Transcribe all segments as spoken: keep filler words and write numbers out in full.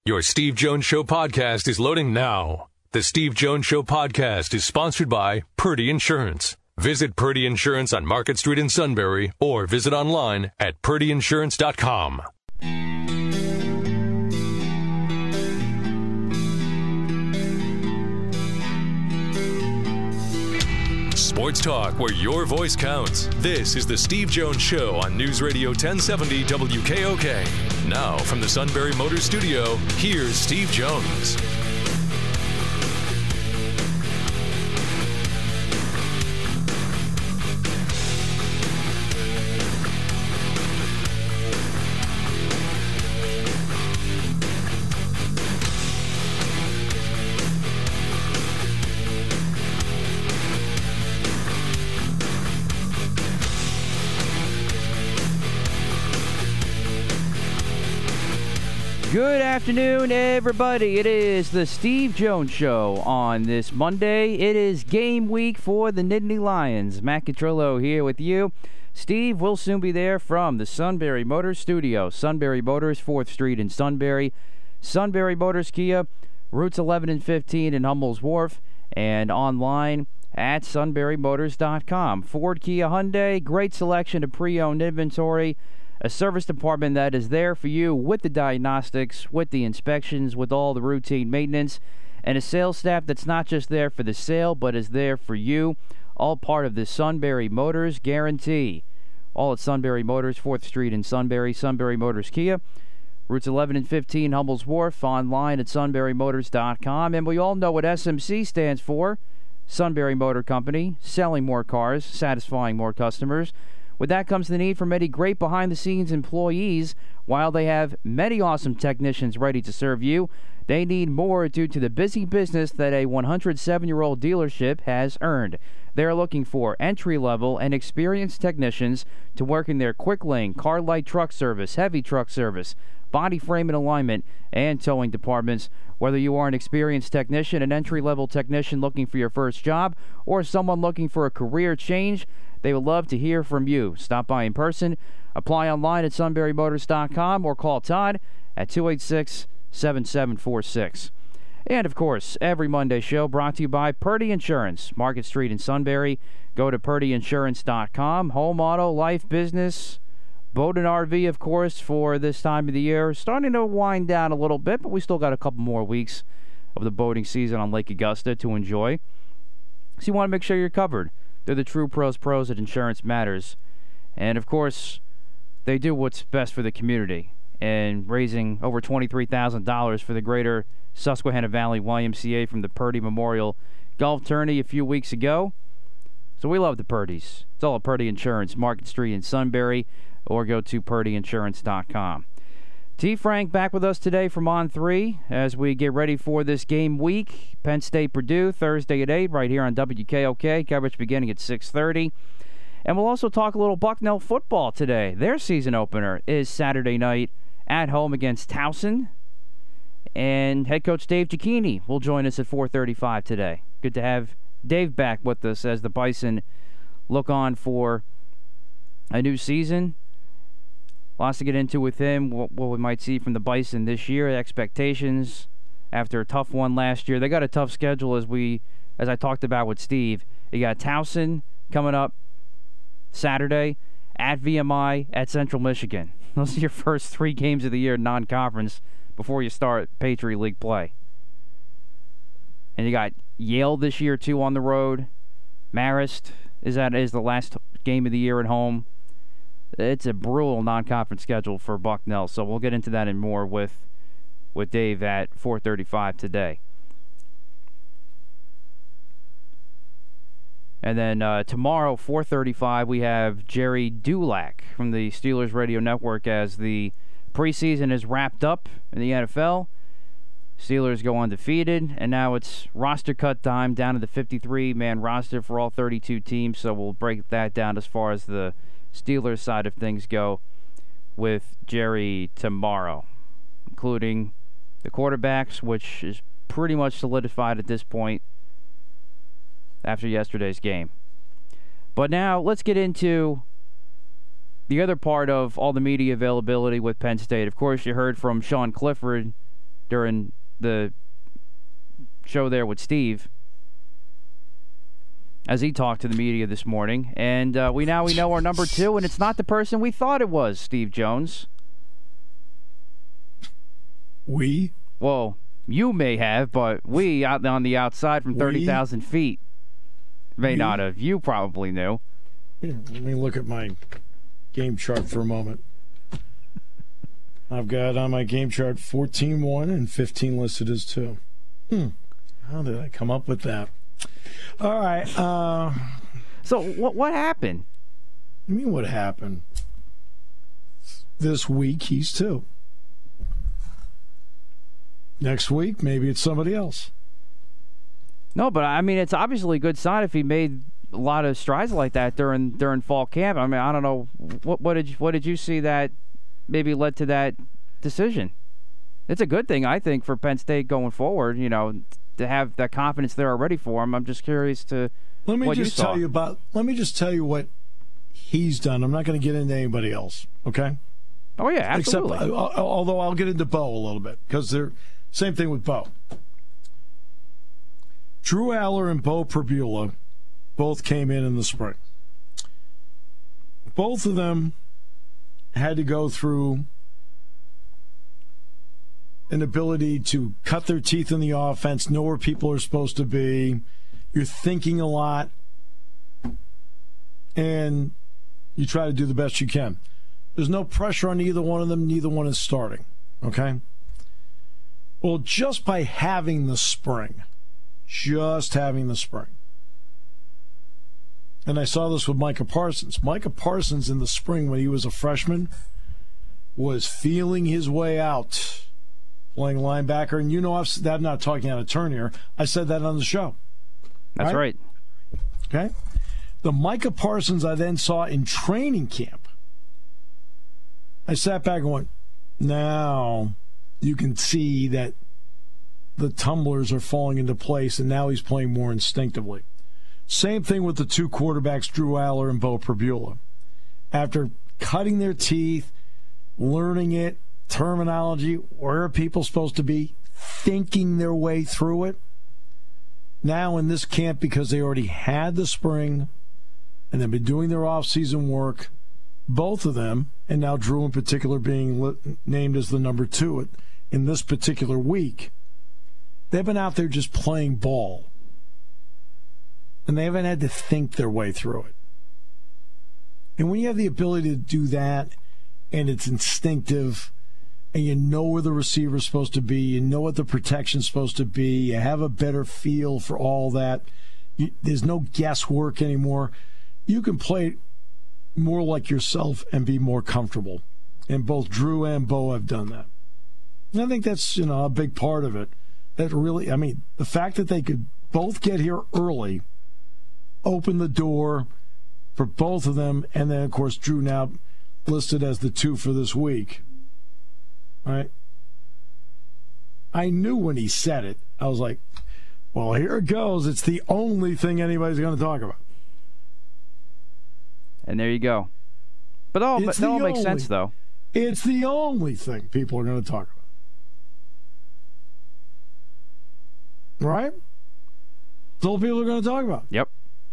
Your Steve Jones Show podcast is loading now. The Steve Jones Show podcast is sponsored by Purdy Insurance. Visit Purdy Insurance on Market Street in Sunbury or visit online at purdy insurance dot com. Sports talk where your voice counts. This is the Steve Jones Show on News Radio ten seventy W K O K. Now from the Sunbury Motors Studio, here's Steve Jones. Good afternoon, everybody. It is the Steve Jones Show on this Monday. It is game week for the Nittany Lions. Matt Catrillo here with you. Steve will soon be there from the Sunbury Motors Studio. Sunbury Motors, fourth Street in Sunbury. Sunbury Motors Kia, routes eleven and fifteen in Hummel's Wharf. And online at sunbury motors dot com. Ford, Kia, Hyundai, great selection of pre-owned inventory. A service department that is there for you with the diagnostics, with the inspections, with all the routine maintenance, and a sales staff that's not just there for the sale, but is there for you. All part of the Sunbury Motors guarantee. All at Sunbury Motors, fourth Street in Sunbury. Sunbury Motors Kia, routes eleven and fifteen, Hummel's Wharf, online at sunbury motors dot com. And we all know what S M C stands for. Sunbury Motor Company, selling more cars, satisfying more customers. With that comes the need for many great behind-the-scenes employees. While they have many awesome technicians ready to serve you, they need more due to the busy business that a one hundred seven-year-old dealership has earned. They are looking for entry-level and experienced technicians to work in their quick lane, car light truck service, heavy truck service, body frame and alignment, and towing departments. Whether you are an experienced technician, an entry-level technician looking for your first job, or someone looking for a career change, they would love to hear from you. Stop by in person, apply online at sunbury motors dot com, or call Todd at two eight six, seven seven four six. And, of course, every Monday show brought to you by Purdy Insurance, Market Street in Sunbury. Go to purdy insurance dot com. Home, auto, life, business, boat and R V, of course, for this time of the year. Starting to wind down a little bit, but we still got a couple more weeks of the boating season on Lake Augusta to enjoy. So you want to make sure you're covered. They're the true pros pros at Insurance Matters. And, of course, they do what's best for the community. And raising over twenty-three thousand dollars for the greater Susquehanna Valley Y M C A from the Purdy Memorial Golf Tourney a few weeks ago. So we love the Purdys. It's all at Purdy Insurance, Market Street in Sunbury, or go to purdy insurance dot com. T. Frank back with us today from On three as we get ready for this game week. Penn State Purdue, Thursday at eight, right here on W K O K. Coverage beginning at six thirty. And we'll also talk a little Bucknell football today. Their season opener is Saturday night at home against Towson. And head coach Dave Cicchini will join us at four thirty-five today. Good to have Dave back with us as the Bison look on for a new season. Lots to get into with him, what, what we might see from the Bison this year, expectations after a tough one last year. They got a tough schedule as we, as I talked about with Steve. You got Towson coming up Saturday, at V M I, at Central Michigan. Those are your first three games of the year non-conference before you start Patriot League play. And you got Yale this year, too, on the road. Marist is, at, is the last game of the year at home. It's a brutal non-conference schedule for Bucknell, so we'll get into that and more with with Dave at four thirty-five today. And then uh, tomorrow, four thirty-five, we have Jerry Dulac from the Steelers Radio Network as the preseason is wrapped up in the N F L. Steelers go undefeated, and now it's roster cut time down to the fifty-three man roster for all thirty-two teams, so we'll break that down as far as the Steelers side of things go with Jerry tomorrow, including the quarterbacks, which is pretty much solidified at this point after yesterday's game. But now let's get into the other part of all the media availability with Penn State. Of course, you heard from Sean Clifford during the show there with Steve, as he talked to the media this morning. And uh, we now we know our number two, and it's not the person we thought it was, Steve Jones. We? Well, you may have, but we out on the outside from thirty thousand feet may we? not have. You probably knew. Here, let me look at my game chart for a moment. I've got on my game chart fourteen one and fifteen listed as two. Hmm. How did I come up with that? All right. Uh, so what what happened? I mean, what happened? This week, he's two. Next week, maybe it's somebody else. No, but I mean, it's obviously a good sign if he made a lot of strides like that during during fall camp. I mean, I don't know what what did you, what did you see that maybe led to that decision? It's a good thing, I think, for Penn State going forward. You know, to have that confidence there already for him. I'm just curious to let me what just you tell saw. you about. Let me just tell you what he's done. I'm not going to get into anybody else. Okay. Oh yeah, absolutely. Except, uh, although I'll get into Bo a little bit because they're same thing with Bo. Drew Aller and Bo Pribula both came in in the spring. Both of them had to go through an ability to cut their teeth in the offense, know where people are supposed to be. You're thinking a lot, and you try to do the best you can. There's no pressure on either one of them. Neither one is starting, okay? Well, just by having the spring, just having the spring, and I saw this with Micah Parsons. Micah Parsons in the spring when he was a freshman was feeling his way out playing linebacker. And you know, I've, I'm not talking out of turn here. I said that on the show. That's right? right. Okay. The Micah Parsons I then saw in training camp, I sat back and went, now you can see that the tumblers are falling into place, and now he's playing more instinctively. Same thing with the two quarterbacks, Drew Aller and Bo Pribula. After cutting their teeth, learning it, terminology, where are people supposed to be, thinking their way through it, now in this camp, because they already had the spring and they've been doing their off-season work, both of them, and now Drew in particular being li- named as the number two in this particular week, they've been out there just playing ball. And they haven't had to think their way through it. And when you have the ability to do that, and it's instinctive, and you know where the receiver's supposed to be, you know what the protection's supposed to be, you have a better feel for all that, you, there's no guesswork anymore, you can play more like yourself and be more comfortable. And both Drew and Bo have done that. And I think that's, you know, a big part of it. That really, I mean, the fact that they could both get here early opened the door for both of them. And then, of course, Drew now listed as the two for this week. All right. I knew when he said it, I was like, well, here it goes. It's the only thing anybody's going to talk about. And there you go. But all, but that all makes sense, though. It's the only thing people are going to talk about. Right? It's all people are going to talk about. Yep.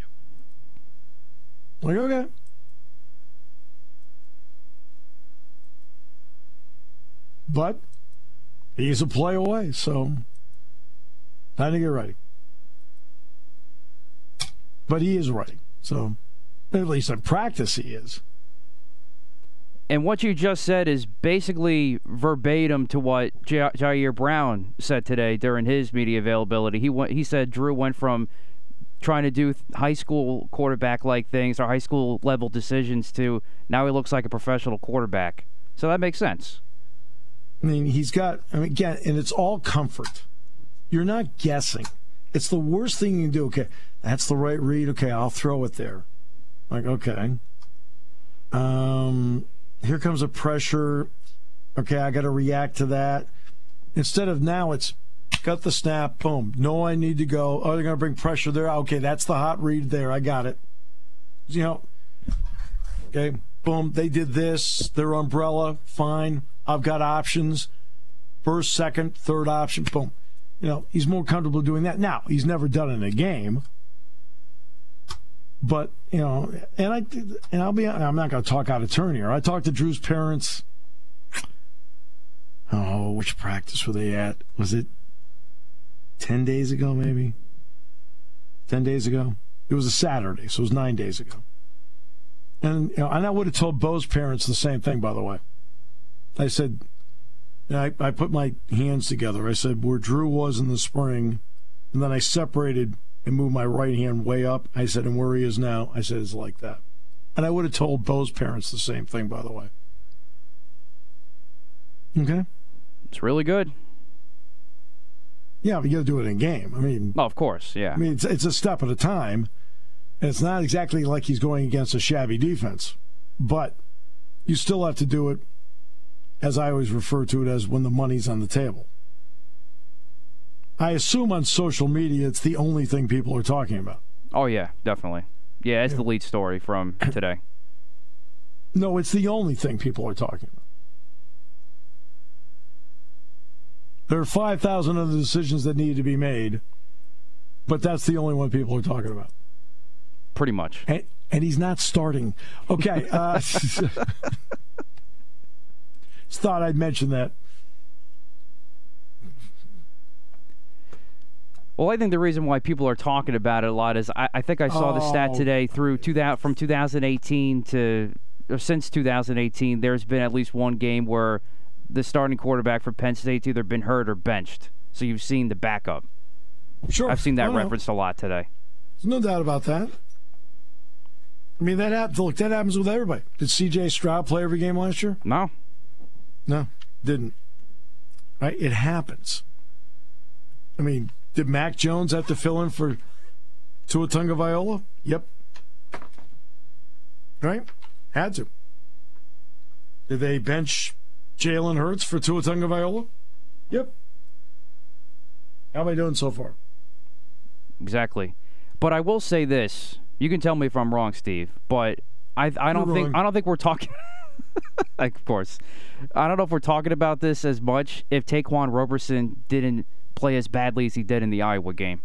Like, okay. But he's a play away, so time to get ready. But he is ready, so at least in practice he is. And what you just said is basically verbatim to what J- Jair Brown said today during his media availability. He went, he said Drew went from trying to do high school quarterback-like things or high school level decisions to now he looks like a professional quarterback. So that makes sense. I mean, he's got, I mean, again, and it's all comfort. You're not guessing. It's the worst thing you can do. Okay, that's the right read. Okay, I'll throw it there. Like, okay. Um... Here comes a pressure. Okay, I got to react to that. Instead of now, it's got the snap, boom. No, I need to go. Oh, they're going to bring pressure there. Okay, that's the hot read there. I got it. You know, okay, boom. They did this. Their umbrella, fine. I've got options. first, second, third option, boom. You know, he's more comfortable doing that. Now, he's never done it in a game. But, you know, and, I, and I'll be, I'm not going to talk out of turn here. I talked to Drew's parents. Oh, which practice were they at? Was it ten days ago, maybe? ten days ago? It was a Saturday, so it was nine days ago. And, you know, and I would have told Bo's parents the same thing, by the way. I said, I, I put my hands together. I said, where Drew was in the spring, and then I separated and moved my right hand way up. I said, and where he is now, I said, it's like that. And I would have told Bo's parents the same thing, by the way. Okay? It's really good. Yeah, but you got to do it in game. I mean, Oh, of course, yeah. I mean, it's, it's a step at a time, and it's not exactly like he's going against a shabby defense, but you still have to do it, as I always refer to it as, when the money's on the table. I assume on social media it's the only thing people are talking about. Oh, yeah, definitely. Yeah, it's Yeah. the lead story from today. No, it's the only thing people are talking about. There are five thousand other decisions that need to be made, but that's the only one people are talking about. Pretty much. And, and he's not starting. Okay. Uh, just thought I'd mention that. Well, I think the reason why people are talking about it a lot is I, I think I saw the stat Oh. today through two thousand, from two thousand eighteen to or since two thousand eighteen, there's been at least one game where the starting quarterback for Penn State's either been hurt or benched. So you've seen the backup. Sure. I've seen that I know. referenced a lot today. There's no doubt about that. I mean, that happens. Look, that happens with everybody. Did C J Stroud play every game last year? No. No, didn't. Right? It happens. I mean, did Mac Jones have to fill in for Tua Tagovailoa? Yep. Right? Had to. Did they bench Jalen Hurts for Tua Tagovailoa? Yep. How am I doing so far? Exactly. But I will say this. You can tell me if I'm wrong, Steve, but I I don't You're think wrong. I don't think we're talking of course. I don't know if we're talking about this as much if Taquan Roberson didn't play as badly as he did in the Iowa game.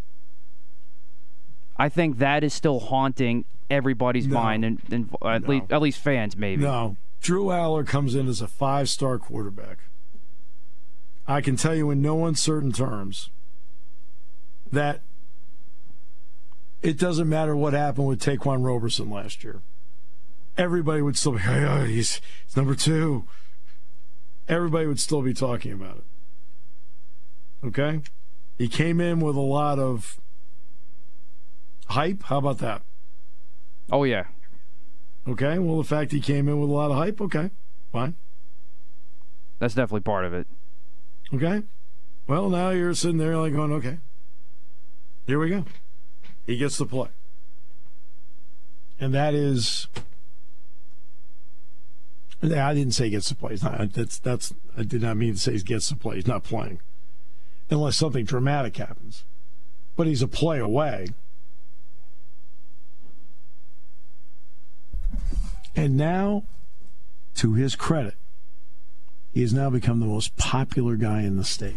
I think that is still haunting everybody's No. mind, and, and at, No. least, at least fans, maybe. No. Drew Aller comes in as a five-star quarterback. I can tell you in no uncertain terms that it doesn't matter what happened with Taquan Roberson last year. Everybody would still be, oh, yeah, he's, he's number two. Everybody would still be talking about it. Okay? He came in with a lot of hype. How about that? Oh, yeah. Okay? Well, the fact he came in with a lot of hype, okay, fine. That's definitely part of it. Okay? Well, now you're sitting there like going, okay, here we go. He gets to play. And that is... I didn't say he gets to play. It's not, that's, that's, I did not mean to say he gets to play. He's not playing. Unless something dramatic happens. But he's a play away. And now, to his credit, he has now become the most popular guy in the state.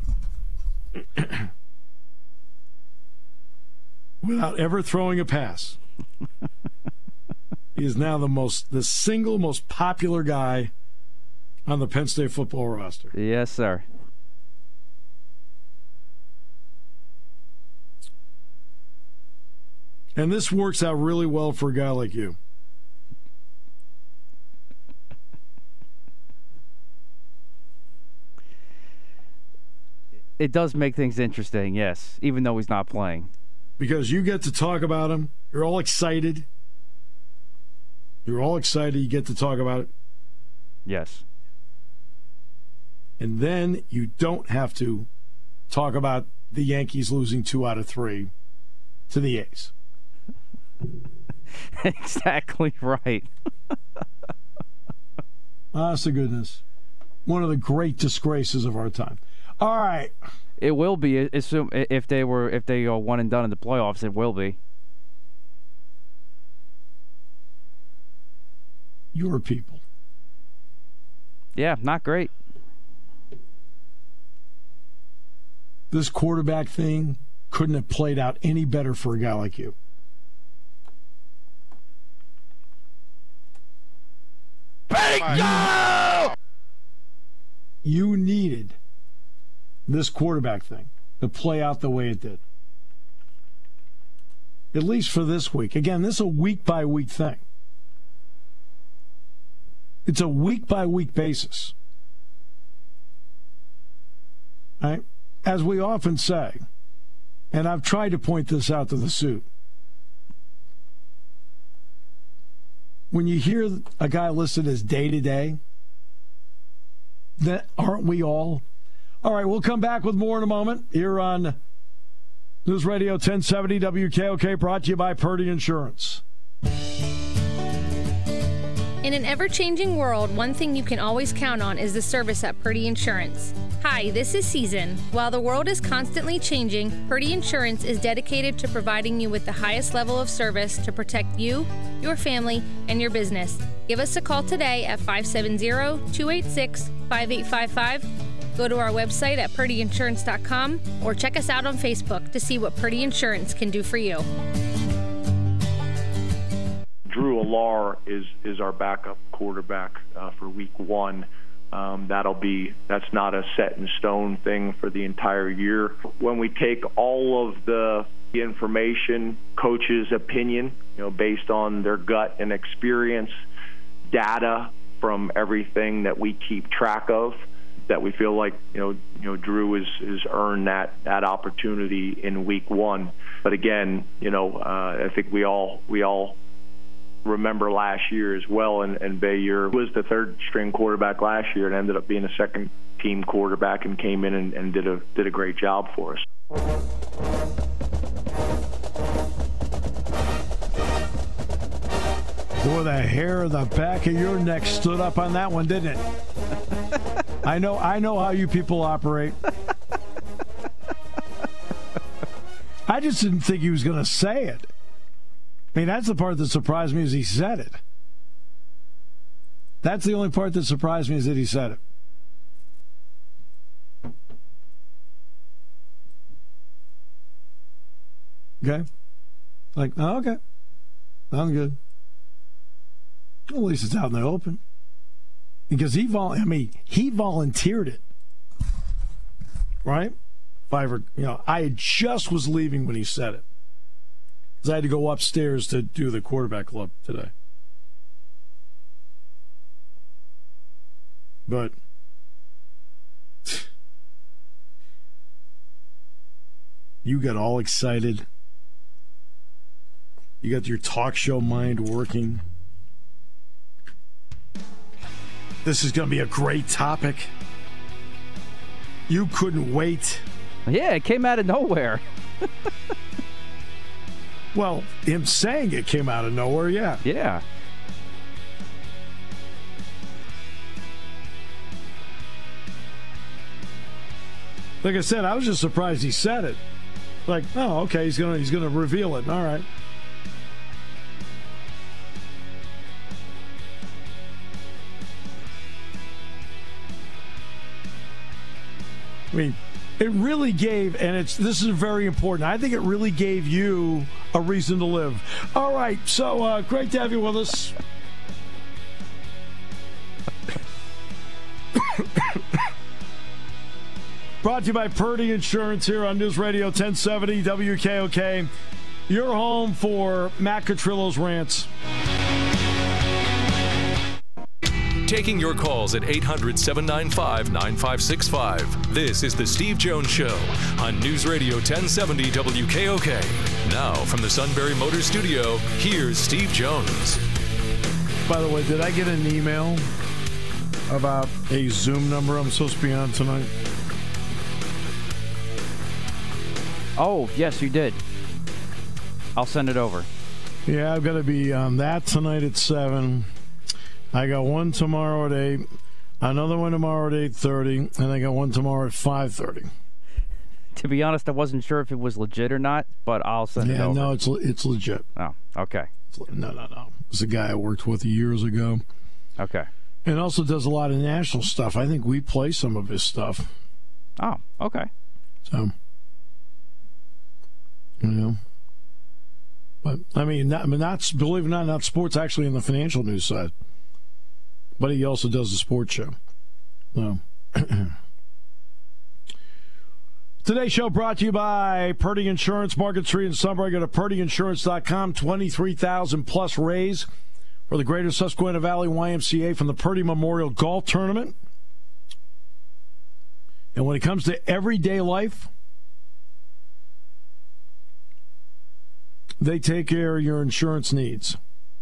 Without ever throwing a pass. He is now the most, the single most popular guy on the Penn State football roster. Yes, sir. And this works out really well for a guy like you. It does make things interesting, yes, even though he's not playing. Because you get to talk about him. You're all excited. You're all excited. You get to talk about it. Yes. And then you don't have to talk about the Yankees losing two out of three to the A's. Exactly right. Honest to goodness. One of the great disgraces of our time. All right. It will be. Assume if they were if they are one and done in the playoffs, it will be. Your people. Yeah, not great. this quarterback thing couldn't have played out any better for a guy like you. Bingo! You needed this quarterback thing to play out the way it did. At least for this week. Again, this is a week-by-week thing. It's a week-by-week basis. Right? As we often say, and I've tried to point this out to the suit, when you hear a guy listed as day-to-day, that aren't we all? All right, we'll come back with more in a moment here on News Radio ten seventy W K O K, brought to you by Purdy Insurance. In an ever-changing world, one thing you can always count on is the service at Purdy Insurance. Hi, this is Season. While the world is constantly changing, Purdy Insurance is dedicated to providing you with the highest level of service to protect you, your family, and your business. Give us a call today at five seven zero, two eight six, five eight five five. Go to our website at purdy insurance dot com or check us out on Facebook to see what Purdy Insurance can do for you. Drew Allar is is our backup quarterback uh, for week one. Um, that'll be that's not a set in stone thing for the entire year. When we take all of the information, coach's opinion, you know, based on their gut and experience, data from everything that we keep track of, that we feel like you know you know Drew is is earned that that opportunity in week one. But again, you know, uh, I think we all we all. remember last year as well, and, and Bayer was the third string quarterback last year and ended up being a second team quarterback and came in and, and did a did a great job for us. Boy, the hair of the back of your neck stood up on that one, didn't it? I know I know how you people operate. I just didn't think he was going to say it. I mean, that's the part that surprised me is he said it. That's the only part that surprised me is that he said it. Okay? Like, oh, okay. Sounds good. Well, at least it's out in the open. Because he, vol- I mean, he volunteered it. Right? If I ever, you know, I just was leaving when he said it. Because I had to go upstairs to do the quarterback club today. But you got all excited. You got your talk show mind working. This is going to be a great topic. You couldn't wait. Yeah, it came out of nowhere. Well, him saying it came out of nowhere, yeah. Yeah. Like I said, I was just surprised he said it. Like, oh, okay, he's gonna he's gonna reveal it. All right. I mean, it really gave, and it's this is very important. I think it really gave you a reason to live. All right, so uh, great to have you with us. Brought to you by Purdy Insurance here on News Radio ten seventy W K O K. Your home for Matt Catrillo's rants. Taking your calls at eight hundred, seven nine five, nine five six five. This is The Steve Jones Show on News Radio ten seventy W K O K. Now, from the Sunbury Motors Studio, here's Steve Jones. By the way, did I get an email about a Zoom number I'm supposed to be on tonight? Oh, yes, you did. I'll send it over. Yeah, I've got to be on that tonight at seven. I got one tomorrow at eight, another one tomorrow at eight thirty, and I got one tomorrow at five thirty. To be honest, I wasn't sure if it was legit or not, but I'll send yeah, it over. Yeah, no, it's it's legit. Oh, okay. No, no, no. It's a guy I worked with years ago. Okay. And also does a lot of national stuff. I think we play some of his stuff. Oh, okay. So, mean, not, I mean, not believe it or not, not sports, actually in the financial news side. But he also does a sports show. So. Today's show brought to you by Purdy Insurance, Market Street in Sunbury. Go to purdy insurance dot com. twenty-three thousand plus raise for the Greater Susquehanna Valley Y M C A from the Purdy Memorial Golf Tournament. And when it comes to everyday life, they take care of your insurance needs.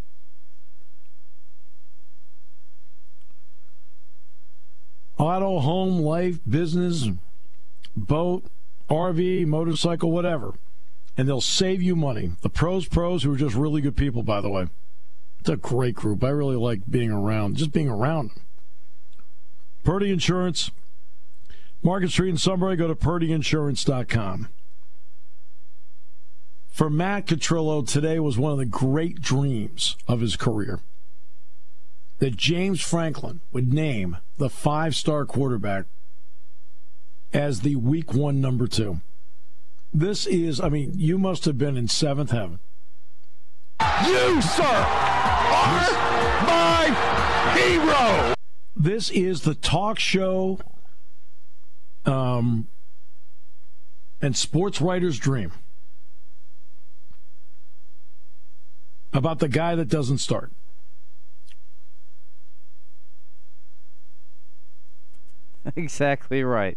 Auto, home, life, business, boat, R V, motorcycle, whatever. And they'll save you money. The Pros Pros, who are just really good people, by the way. It's a great group. I really like being around, just being around them. Purdy Insurance, Market Street in Sunbury. Go to purdy insurance dot com. For Matt Catrillo, today was one of the great dreams of his career. That James Franklin would name the five-star quarterback as the week one number two. This is, I mean, you must have been in seventh heaven. You, sir, are my hero. This is the talk show um, and sports writer's dream about the guy that doesn't start. Exactly right.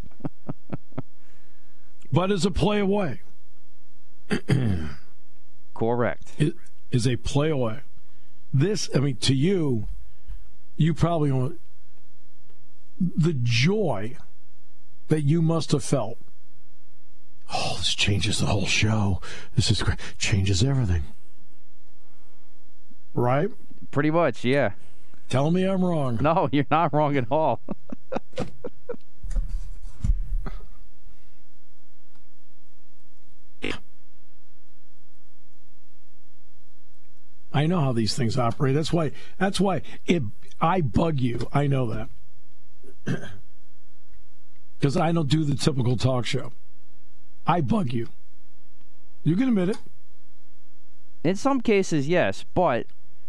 But is a play away. Correct. It is a play away. This, I mean, to you, you probably don't. The joy that you must have felt. Oh, this changes the whole show. This is great. Changes everything. Right? Pretty much, yeah. Tell me I'm wrong. No, you're not wrong at all. I know how these things operate. That's why. That's why it. I bug you. I know that because I don't do the typical talk show. I bug you. You can admit it. In some cases, yes, but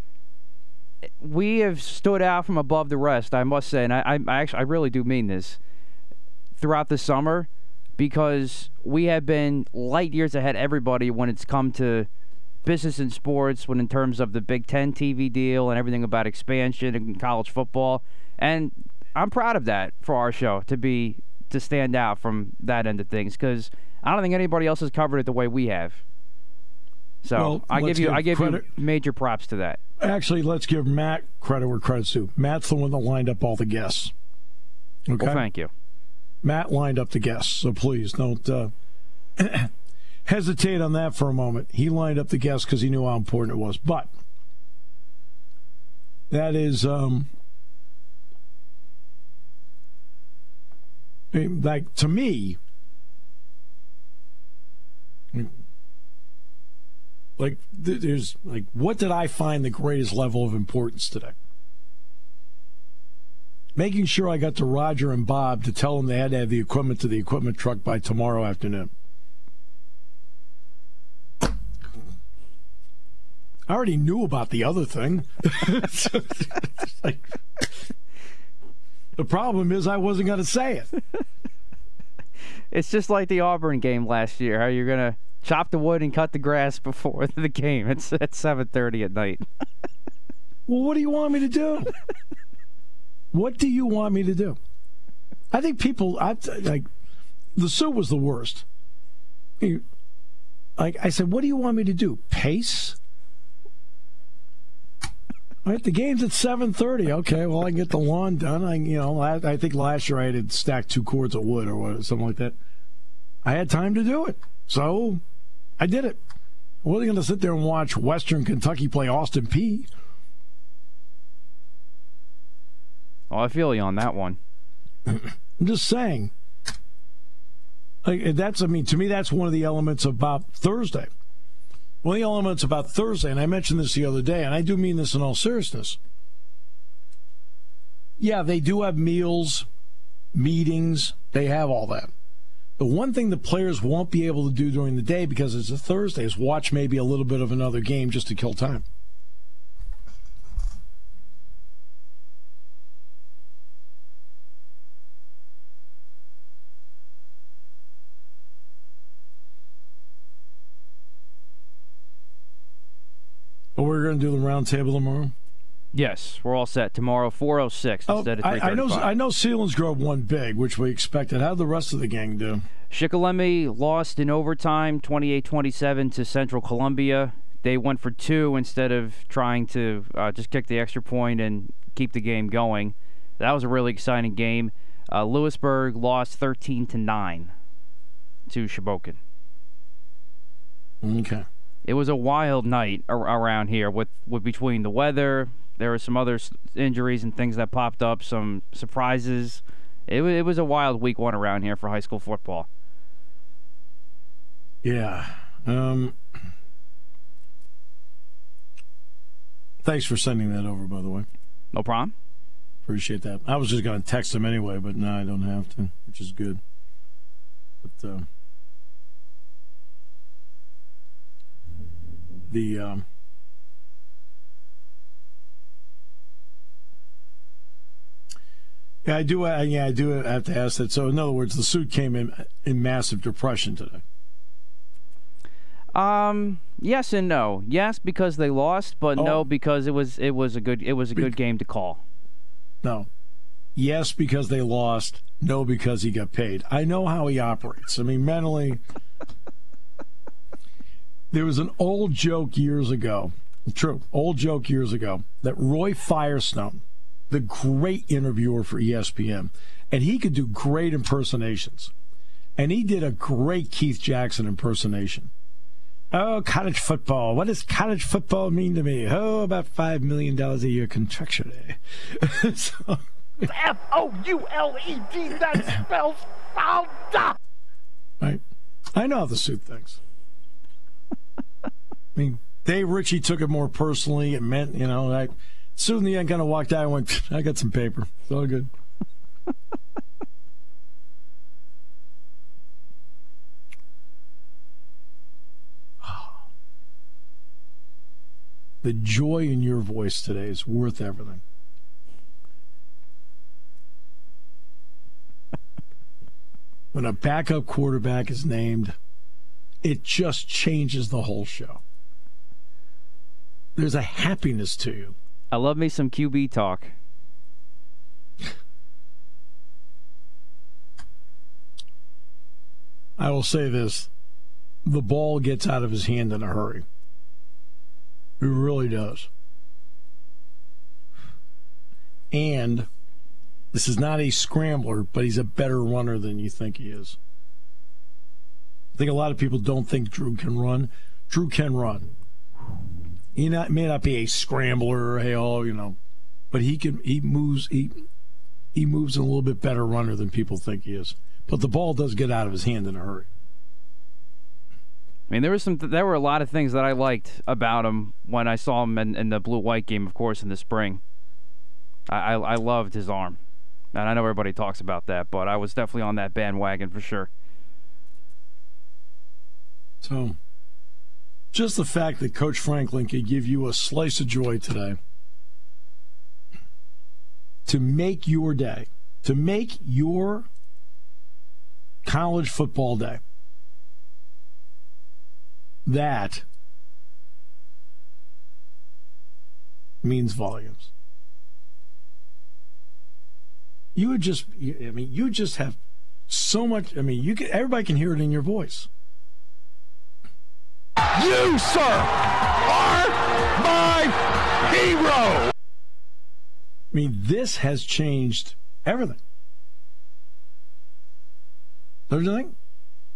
we have stood out from above the rest, I must say, and I, I actually, I really do mean this, throughout the summer, because we have been light years ahead of everybody when it's come to business and sports, when in terms of the Big Ten T V deal and everything about expansion and college football, and I'm proud of that for our show to be to stand out from that end of things, because I don't think anybody else has covered it the way we have. So well, I give you, give I give credit. you major props to that. Actually, let's give Matt credit where credit's due. Matt's the one that lined up all the guests. Okay. Well, thank you. Matt lined up the guests, so please don't uh, hesitate on that for a moment. He lined up the guests because he knew how important it was. But that is, um, like, to me, like, there's, like, what did I find the greatest level of importance today? Making sure I got to Roger and Bob to tell them they had to have the equipment to the equipment truck by tomorrow afternoon. I already knew about the other thing. Like, the problem is I wasn't going to say it. It's just like the Auburn game last year, how you're going to chop the wood and cut the grass before the game. It's at seven thirty at night. Well, what do you want me to do? What do you want me to do? I think people, I, like, the suit was the worst. Like, I said, what do you want me to do? Pace? All right, the game's at seven thirty. Okay, well, I can get the lawn done. I, you know, I, I think last year I had stacked two cords of wood or what, something like that. I had time to do it, so I did it. I wasn't going to sit there and watch Western Kentucky play Austin Peay. Oh, I feel you on that one. I'm just saying. Like, that's, I mean, to me, that's one of the elements about Thursday. One of the elements about Thursday, and I mentioned this the other day, and I do mean this in all seriousness. Yeah, they do have meals, meetings, they have all that. The one thing the players won't be able to do during the day because it's a Thursday is watch maybe a little bit of another game just to kill time. But we're going to do the round table tomorrow? Yes, we're all set. Tomorrow, four oh six Oh, instead of I, three I know thirty-five. I know Selinsgrove won big, which we expected. How did the rest of the gang do? Shikellamy lost in overtime, twenty-eight twenty-seven to Central Columbia. They went for two instead of trying to uh, just kick the extra point and keep the game going. That was a really exciting game. Uh, Lewisburg lost thirteen to nine to Shabokin. Okay. It was a wild night ar- around here with, with between the weather. There were some other s- injuries and things that popped up, some surprises. It, w- it was a wild week one around here for high school football. Yeah. Um, thanks for sending that over, by the way. No problem. Appreciate that. I was just going to text him anyway, but no, I don't have to, which is good. But uh, the um, yeah, I do. Uh, yeah, I do have to ask that. So, in other words, the suit came in in massive depression today. Um. Yes and no. Yes, because they lost, but Oh. no, because it was it was a good it was a good game to call. No. Yes, because they lost. No, because he got paid. I know how he operates. I mean, mentally. There was an old joke years ago, true, old joke years ago, that Roy Firestone, the great interviewer for E S P N, and he could do great impersonations. And he did a great Keith Jackson impersonation. Oh, college football. What does college football mean to me? Oh, about five million dollars a year contractually. so, F O U L E D, that spells fouled. right? I know how the suit thinks. I mean, Dave Ritchie took it more personally. It meant, you know, I soon in the end kind of walked out and went, I got some paper. It's all good. The joy in your voice today is worth everything. When a backup quarterback is named, it just changes the whole show. There's a happiness to you. I love me some Q B talk. I will say this. The ball gets out of his hand in a hurry. It really does. And this is not a scrambler, but he's a better runner than you think he is. I think a lot of people don't think Drew can run. Drew can run. He not, may not be a scrambler, hey, oh, you know, but he can. He moves. He he moves a little bit better runner than people think he is. But the ball does get out of his hand in a hurry. I mean, there was some. There were a lot of things that I liked about him when I saw him in, in the blue-white game, of course, in the spring. I, I I loved his arm, and I know everybody talks about that, but I was definitely on that bandwagon for sure. So, just the fact that Coach Franklin could give you a slice of joy today to make your day, to make your college football day, that means volumes. You would just, I mean, you just have so much, I mean, you can, everybody can hear it in your voice. You, sir, are my hero. I mean, this has changed everything. Don't you think?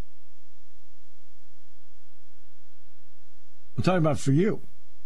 I'm talking about for you.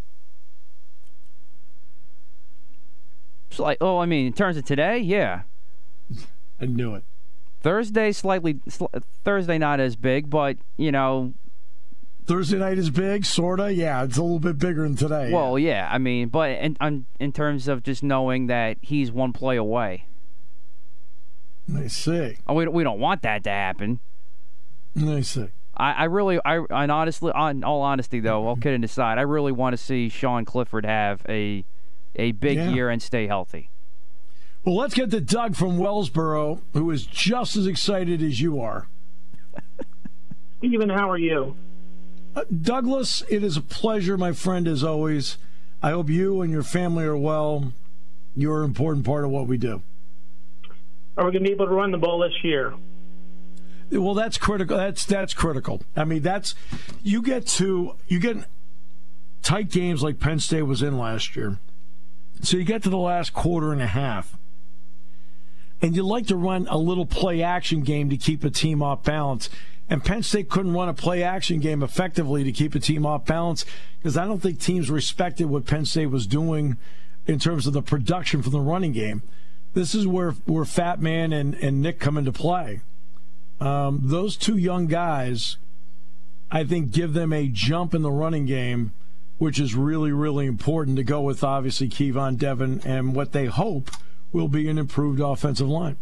It's like, oh, I mean, in terms of today, yeah. I knew it. Thursday slightly, sl- Thursday not as big, but you know. Thursday night is big, sorta. Yeah, it's a little bit bigger than today. Well, yeah, I mean, but in in, in terms of just knowing that he's one play away. I see. Oh, we we don't want that to happen. I see. I, I really, I, and honestly, on all honesty, though, all kidding aside, I really want to see Sean Clifford have a a big Yeah. year and stay healthy. Well, let's get to Doug from Wellsboro, who is just as excited as you are. Stephen, how are you? Uh, Douglas, it is a pleasure, my friend, as always. I hope you and your family are well. You're an important part of what we do. Are we going to be able to run the ball this year? Well, that's critical. That's that's critical. I mean, that's you get to you get tight games like Penn State was in last year. So you get to the last quarter and a half, and you like to run a little play action game to keep a team off balance. And Penn State couldn't run a play action game effectively to keep a team off balance because I don't think teams respected what Penn State was doing in terms of the production from the running game. This is where where Fat Man and, and Nick come into play. Um, those two young guys, I think, give them a jump in the running game, which is really, really important to go with, obviously, Kevon Devin and what they hope will be an improved offensive line.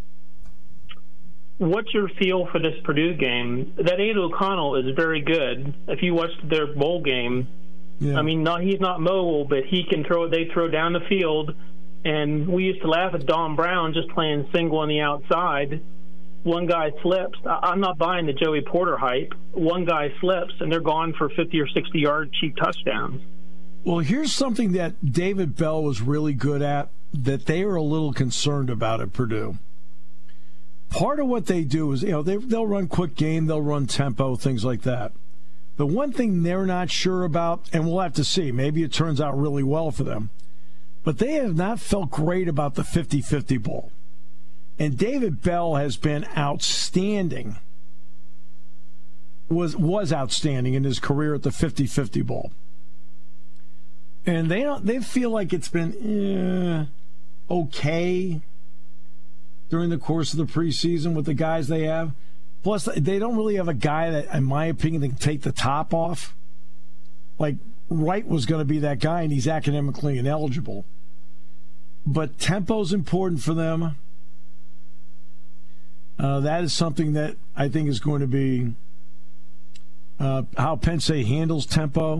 What's your feel for this Purdue game? That Aiden O'Connell is very good. If you watched their bowl game, Yeah. I mean, not, he's not mobile, but he can throw. They throw down the field, and we used to laugh at Don Brown just playing single on the outside. One guy slips. I'm not buying the Joey Porter hype. One guy slips, and they're gone for fifty or sixty yard cheap touchdowns. Well, here's something that David Bell was really good at that they are a little concerned about at Purdue. Part of what they do is, you know, they, they'll run quick game, they'll run tempo, things like that. The one thing they're not sure about, and we'll have to see, maybe it turns out really well for them, but they have not felt great about the fifty-fifty ball. And David Bell has been outstanding, was was outstanding in his career at the fifty-fifty ball. And they don't, they feel like it's been eh, okay during the course of the preseason with the guys they have. Plus, they don't really have a guy that, in my opinion, that can take the top off. Like, Wright was going to be that guy, and he's academically ineligible. But tempo's important for them. Uh, that is something that I think is going to be uh, how Penn State handles tempo.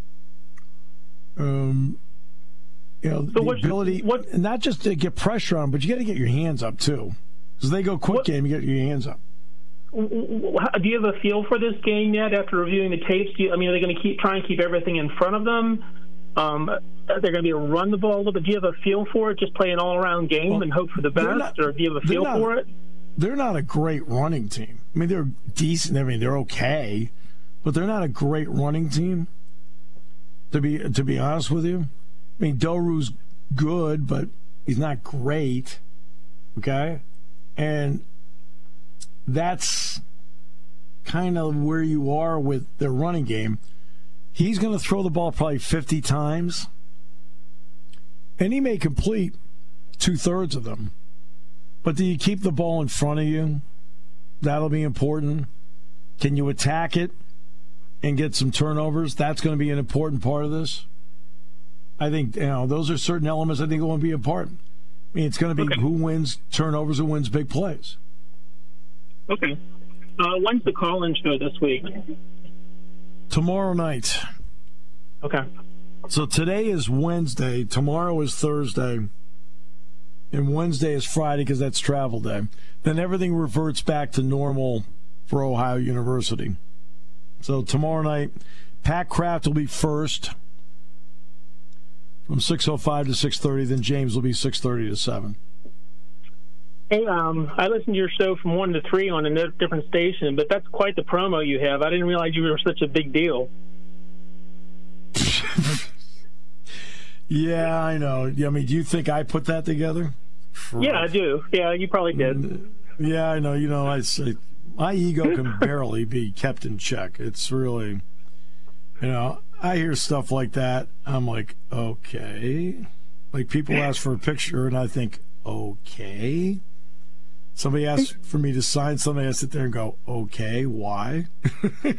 Um, you know, So the what's- ability, what- not just to get pressure on, but you got to get your hands up too. Because they go quick What- game, you get your hands up. Do you have a feel for this game yet after reviewing the tapes? Do you, I mean, are they going to keep try and keep everything in front of them? Um, are they going to be able to run the ball a little bit? Do you have a feel for it? Just play an all-around game Well, and hope for the they're best? not- or do you have a they're feel not- for it? They're not a great running team. I mean, they're decent. I mean, they're okay, but they're not a great running team. To be to be honest with you, I mean, Doru's good, but he's not great. Okay, and that's kind of where you are with their running game. He's going to throw the ball probably fifty times, and he may complete two thirds of them. But do you keep the ball in front of you? That'll be important. Can you attack it and get some turnovers? That's going to be an important part of this. I think, you know, those are certain elements I think will be important. I mean, it's going to be Okay. who wins turnovers, who wins big plays. Okay. Uh, when's the call-in show this week? Tomorrow night. Okay. So today is Wednesday. Tomorrow is Thursday. And Wednesday is Friday because that's travel day. Then everything reverts back to normal for Ohio University. So tomorrow night, Pat Kraft will be first from six oh five to six thirty. Then James will be six thirty to seven. Hey, um, I listened to your show from one to three on a no- different station, but that's quite the promo you have. I didn't realize you were such a big deal. Yeah, I know. I mean, do you think I put that together? Yeah, I do. Yeah, you probably did. Yeah, I know. You know, I say my ego can barely be kept in check. It's really, you know, I hear stuff like that. I'm like, okay. Like people ask for a picture, and I think, okay. Somebody asks for me to sign something, I sit there and go, okay, why? I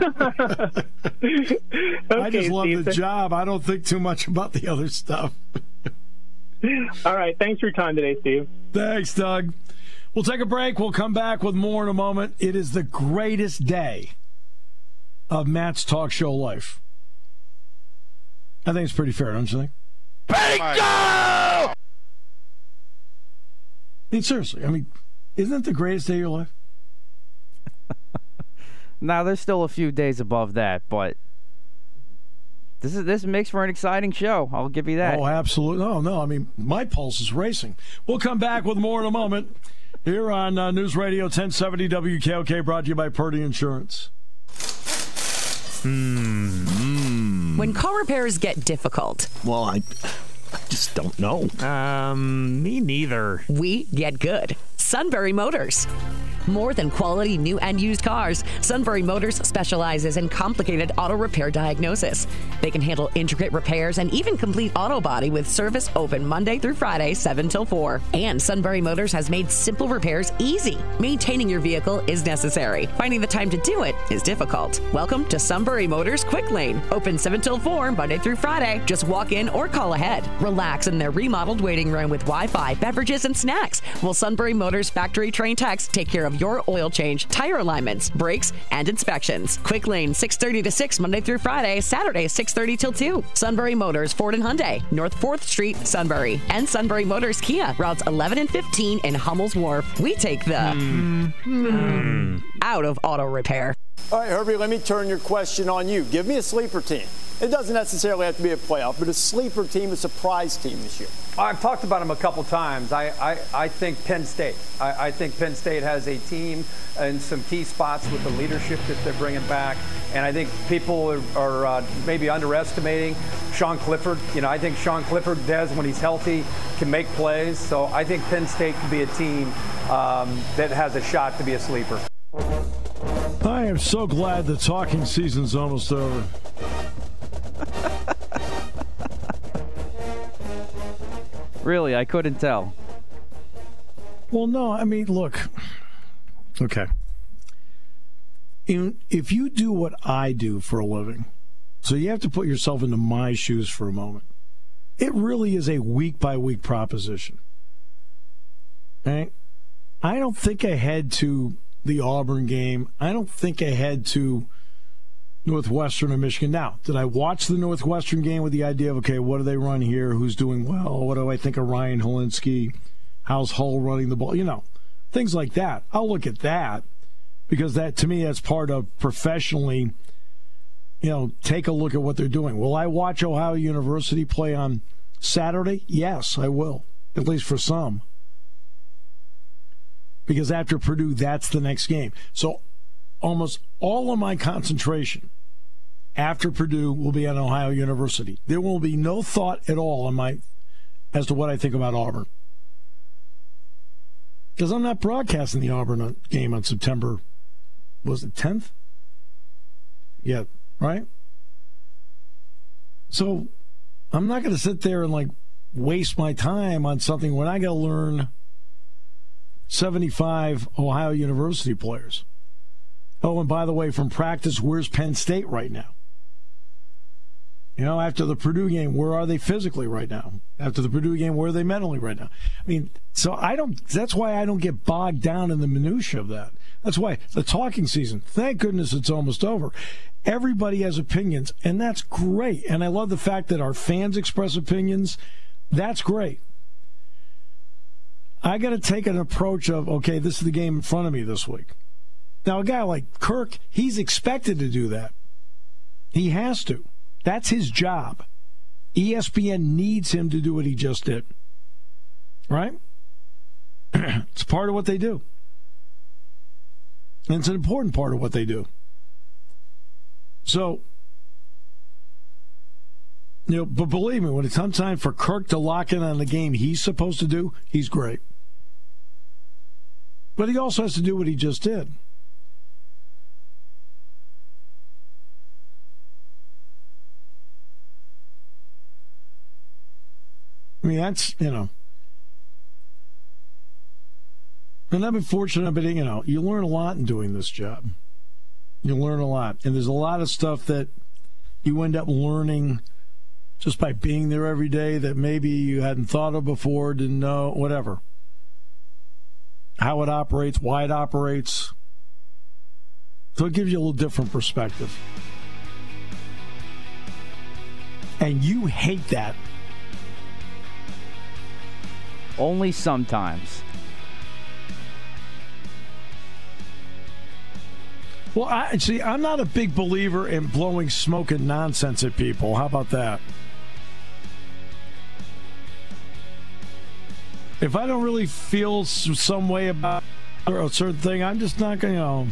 just love Steve. the job. I don't think too much about the other stuff. All right. Thanks for your time today, Steve. Thanks, Doug. We'll take a break. We'll come back with more in a moment. It is the greatest day of Matt's talk show life. I think it's pretty fair, don't you think? Bingo! I mean, seriously. I mean, isn't it the greatest day of your life? Now, there's still a few days above that, but this is this makes for an exciting show. I'll give you that. Oh, absolutely. No, no. I mean, my pulse is racing. We'll come back with more in a moment here on uh, News Radio ten seventy W K O K, brought to you by Purdy Insurance. Hmm. When car repairs get difficult, Well, I, I just don't know. Um, me neither. we get good. Sunbury Motors. More than quality new and used cars, Sunbury Motors specializes in complicated auto repair diagnosis. They can handle intricate repairs and even complete auto body with service open Monday through Friday, seven till four. And Sunbury Motors has made simple repairs easy. Maintaining your vehicle is necessary. Finding the time to do it is difficult. Welcome to Sunbury Motors Quick Lane. Open seven till four, Monday through Friday. Just walk in or call ahead. Relax in their remodeled waiting room with Wi-Fi, beverages, and snacks. While Sunbury Motors factory trained techs take care of your oil change, tire alignments, brakes, and inspections. Quick Lane, six thirty to six, Monday through Friday, Saturday, six thirty till two. Sunbury Motors, Ford and Hyundai, North fourth Street, Sunbury. And Sunbury Motors Kia, routes eleven and fifteen in Hummel's Wharf. We take the mm. Mm. out of auto repair. All right, Herbie, let me turn your question on you. Give me a sleeper team. It doesn't necessarily have to be a playoff, but a sleeper team, a surprise team this year. I've talked about them a couple times. I, I, I think Penn State. I, I think Penn State has a team in some key spots with the leadership that they're bringing back. And I think people are, are uh, maybe underestimating Sean Clifford. You know, I think Sean Clifford does, when he's healthy, can make plays. So I think Penn State can be a team um, that has a shot to be a sleeper. I am so glad the talking season's almost over. Really, I couldn't tell. Well, no, I mean, look. Okay. In, if you do what I do for a living, so you have to put yourself into my shoes for a moment. It really is a week-by-week proposition. Right? I don't think ahead to the Auburn game. I don't think ahead to Northwestern or Michigan. Now, did I watch the Northwestern game with the idea of, okay, what do they run here? Who's doing well? What do I think of Ryan Helinski? How's Hull running the ball? You know, things like that. I'll look at that because that, to me, that's part of professionally, you know, take a look at what they're doing. Will I watch Ohio University play on Saturday? Yes, I will, at least for some. Because after Purdue, that's the next game. So almost all of my concentration after Purdue will be on Ohio University. There will be no thought at all in my as to what I think about Auburn. Because I'm not broadcasting the Auburn game on September, was it tenth? Yeah, right? So I'm not going to sit there and like waste my time on something when I got to learn seventy-five Ohio University players. Oh, and by the way, from practice, where's Penn State right now? You know, after the Purdue game, where are they physically right now? After the Purdue game, where are they mentally right now? I mean, so I don't, that's why I don't get bogged down in the minutia of that. That's why the talking season, thank goodness it's almost over. Everybody has opinions, and that's great. And I love the fact that our fans express opinions. That's great. I got to take an approach of, okay, this is the game in front of me this week. Now, a guy like Kirk, he's expected to do that. He has to. That's his job. E S P N needs him to do what he just did. Right? It's part of what they do. And it's an important part of what they do. So, you know, but believe me, when it comes time for Kirk to lock in on the game he's supposed to do, he's great. But he also has to do what he just did. I mean, that's, you know. And I've been fortunate, but, you know, you learn a lot in doing this job. You learn a lot. And there's a lot of stuff that you end up learning just by being there every day that maybe you hadn't thought of before, didn't know, whatever. how it operates, why it operates. So it gives you a little different perspective. And you hate that. Only sometimes. Well, I see, I'm not a big believer in blowing smoke and nonsense at people. How about that? If I don't really feel some way about a certain thing, I'm just not going to, you know.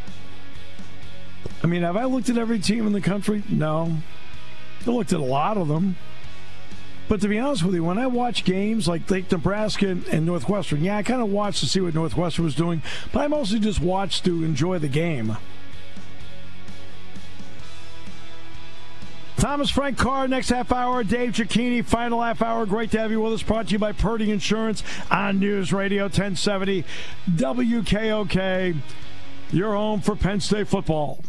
I mean, have I looked at every team in the country? No. I looked at a lot of them. But to be honest with you, when I watch games like Lake Nebraska and Northwestern, yeah, I kind of watched to see what Northwestern was doing, but I mostly just watched to enjoy the game. Thomas Frank Carr, next half hour. Dave Cicchini, final half hour. Great to have you with us. Brought to you by Purdy Insurance on News Radio ten seventy W K O K. Your home for Penn State football.